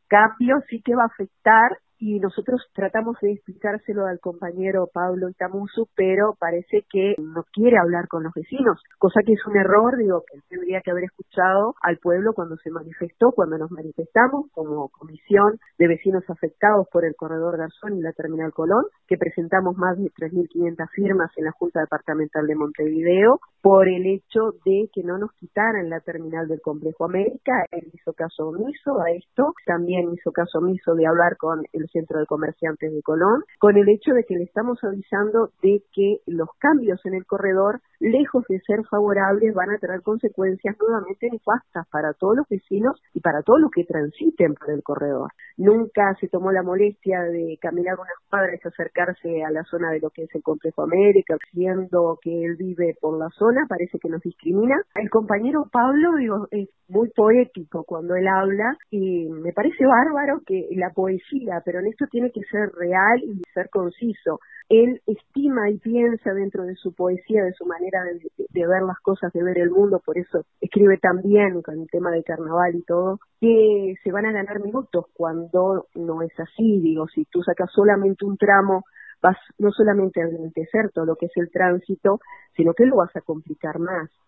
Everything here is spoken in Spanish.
cambio sí que va a afectar y nosotros tratamos de explicárselo al compañero Pablo Itamuzu, pero parece que no quiere hablar con los vecinos, cosa que es un error, digo, que él tendría que haber escuchado al pueblo cuando se manifestó, cuando nos manifestamos como comisión de vecinos afectados por el corredor Garzón y la Terminal Colón, que presentamos más de 3.500 firmas en la Junta Departamental de Montevideo por el hecho de que no nos quitaran la terminal del Complejo América. Él hizo caso omiso a esto, también hizo caso omiso de hablar con el Centro de Comerciantes de Colón, con el hecho de que le estamos avisando de que los cambios en el corredor, lejos de ser favorables, van a tener consecuencias nuevamente nefastas para todos los vecinos y para todos los que transiten por el corredor. Nunca se tomó la molestia de caminar unas cuadras y acercarse a la zona de lo que es el Complejo América, siendo que él vive por la zona, parece que nos discrimina. El compañero Pablo, digo, es muy poético cuando él habla y me parece bárbaro que la poesía, pero en esto tiene que ser real y ser conciso. Él estima y piensa dentro de su poesía, de su manera de ver las cosas, de ver el mundo, por eso escribe tan bien con el tema del carnaval y todo, que se van a ganar minutos cuando no es así. Digo, si tú sacas solamente un tramo, vas no solamente a enlentecer todo lo que es el tránsito, sino que lo vas a complicar más.